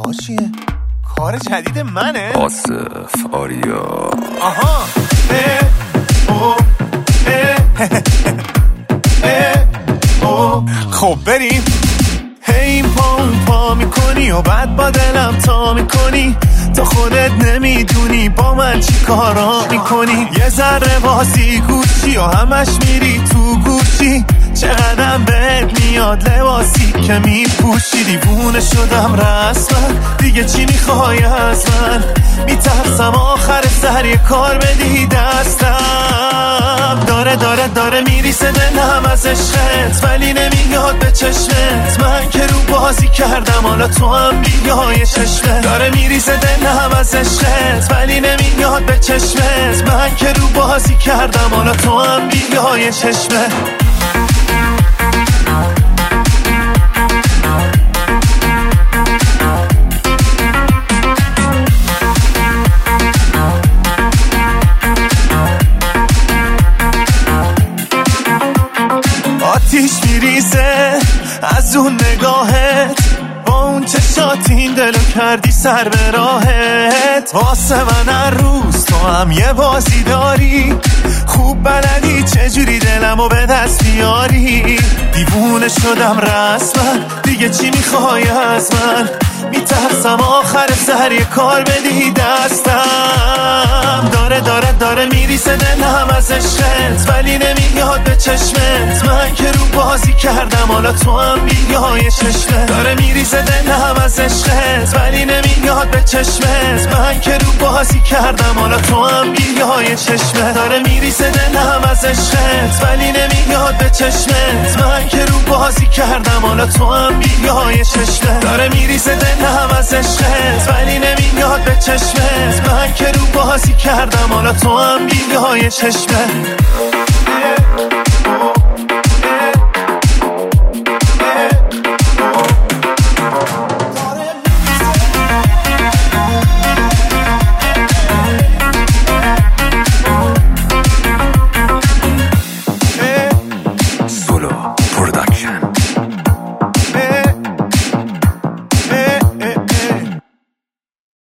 ها چیه؟ کار جدید منه؟ آصف آریا. آها خب بریم. هی پا میکنی و بعد با دلم تا میکنی، تا خودت نمیدونی با من چی کارا میکنی. یه ذره بازی گوشی و همش میری تو گوشی، چقدرم بهت میاد لباسی که میپوشی. دیوونه شدم رسما، دیگه چی میخوای از من؟ میترسم آخر سر یه کار بدی دستم. داره میریسه دلم از عشقت، ولی نمیاد به چشمت. من که رو بازی کردم حالا تو هم بیای چشمت. داره میریسه دلم از عشقت، ولی نمیاد به چشمت. من که رو بازی کردم حالا تو هم بیای چشمت. آتیش میریزه از اون نگاهت، با اون چشات این دلو کردی سر به راهت. واسه من هر روز تو هم یه بازی داری، خوب بلدی چجوری دلمو به دست بیاری. دیوونه شدم رسما، دیگه چی میخوای از من؟ میترسم آخر سر یه کار بدی دستم. داره میریسه دلم از عشقت، ولی نمیاد به چشمت. من که رو بازی کردم حالا تو هم بیای چشمت. داره میریسه دلم از عشقت، ولی نمیاد به چشمت. من که رو بازی کردم حالا تو هم بیای چشمت. داره میریسه دلم از عشقت، ولی نمیاد به چشمت. من که رو بازی کردم حالا تو هم بیای چشمت. داره میریسه دلم از عشقت، ولی نمیاد به چشمت. من که رو بازی کردم حالا تو هم بیای چشمت.